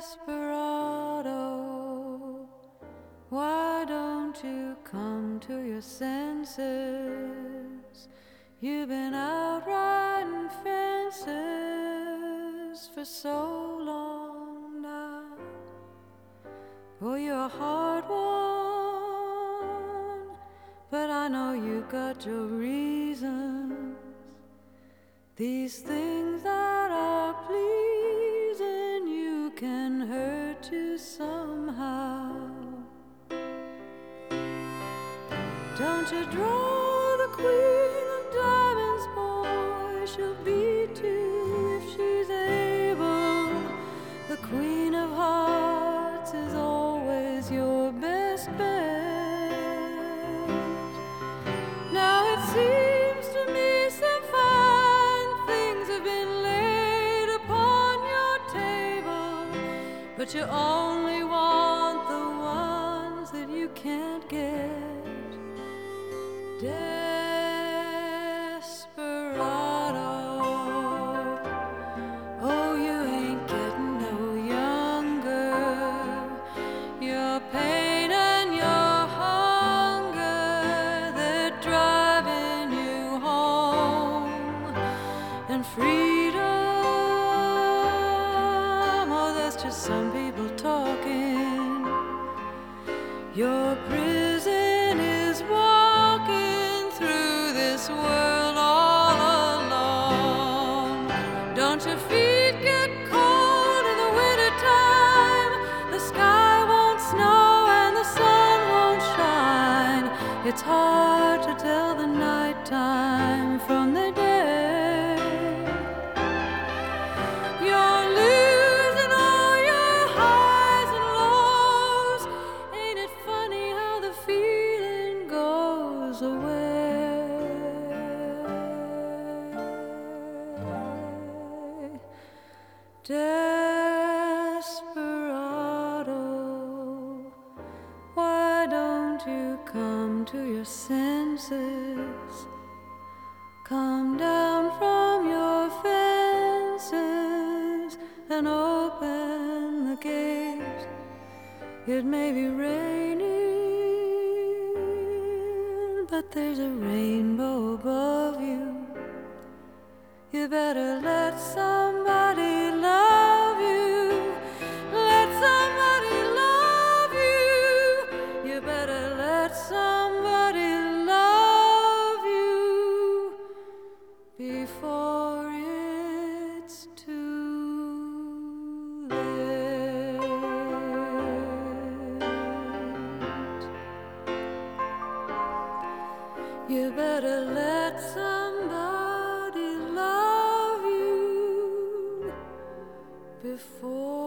Desperado, why don't you come to your senses? You've been out riding fences for so long now. Oh, you're a hard one, but I know you got your reasons. These things that are pleasing you can hurt you somehow. Don't you draw the queen of diamonds, boy, she'll beat you if she's able. The queen of hearts is always your best bet. Now it seems to me some fine things have been laid upon your table, but you only want the ones that you can't get. Desperado, oh, you ain't getting no younger. Your pain and your hunger, they're driving you home. And freedom, oh, that's just some people talking. Your prison is walking through this world all alone. Don't your feet get cold in the wintertime? The sky won't snow and the sun won't shine. It's hard to tell the nighttime from the day. You're losing all your highs and lows. Ain't it funny how the feeling goes away? Desperado, why don't you come to your senses? Come down from your fences and open the gate. It may be raining, but there's a rainbow above you. You better let somebody love you. Let somebody love you. You better let somebody love you before it's too late. You better let somebody love you before